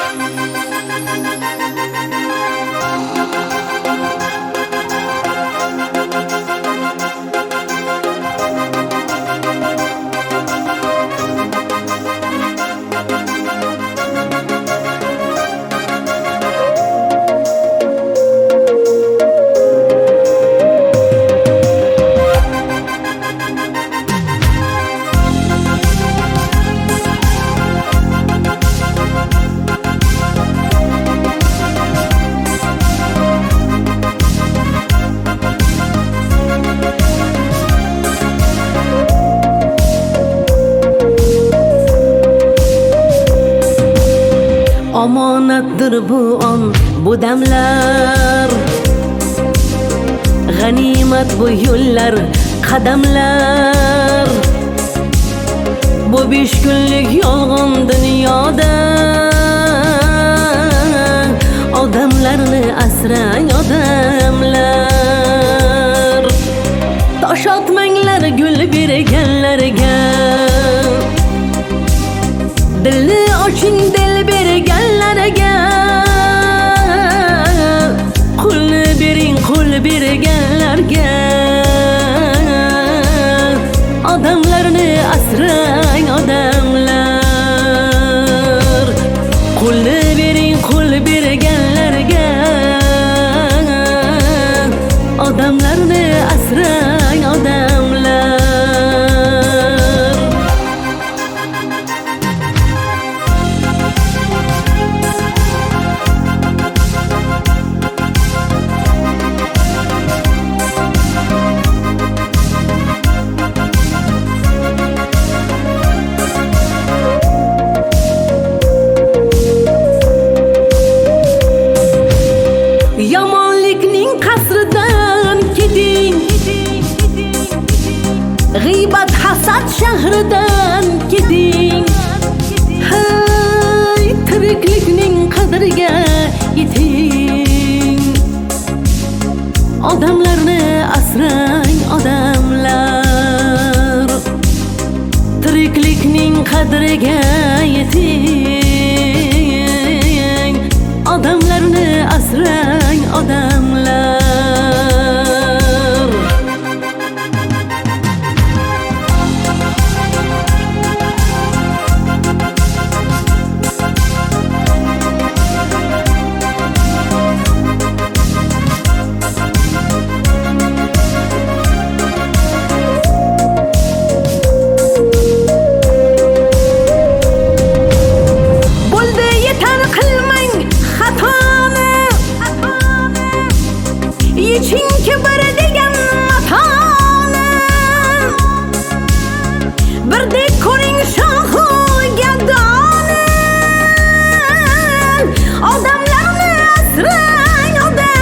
Omonatdir bu an, bu damlar, g'animat bu yo'llar, qadamlar. Bu 5 kunlik yolg'on dunyoda odamlarni asrang odamlar. Tosh otmanglar gul berganlarga, dilni oching dil berganlarga. Qulni bering qul berganlarga, odamlarni asrang odamlar. Qulni bering qul berganlarga, odamlarni asrang odamlar. Yomonlikning qasridan keting, g'iybat hasad shahridan keting. Hey, tiriklikning qadriga yeting, odamlarni asrang odamlar. Tiriklikning qadriga yeting, odamlarni asrang odamlar. Bo'ldi yetar qilmang xatoni, yeching kibr degan matoni. Birdek ko'ring shohu gadoni, odamlarni asrang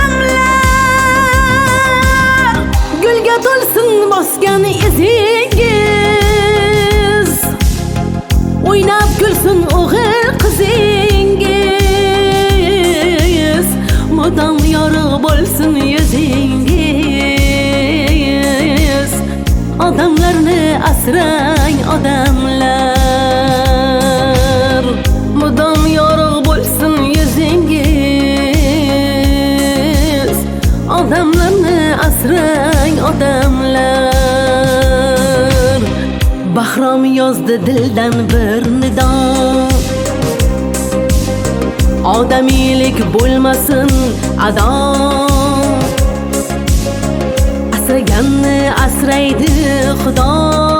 odamlar. Gulga to'lsin bosgan izingiz, o'ynab kulsin o'g'il qizingiz. Modam yorug' bo'lsin yuzingiz, odamlarni asrang odamlar. Modam yorug' bo'lsin yuzingiz, odamlarni asrang odamlar. Bahrom yozdi dildan bir nido, odamiylik bo'lmasin ado. Asraganni asraydi Xudo,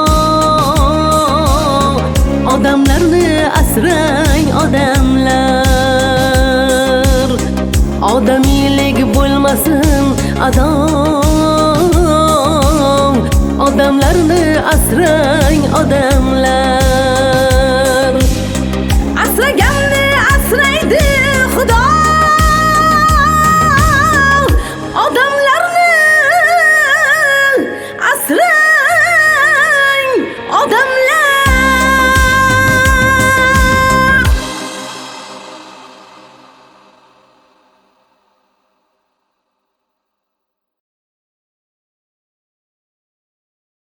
odamlarni asrang odamlar. Odamiylik bo'lmasin ado, odamlarni asrang odamlar.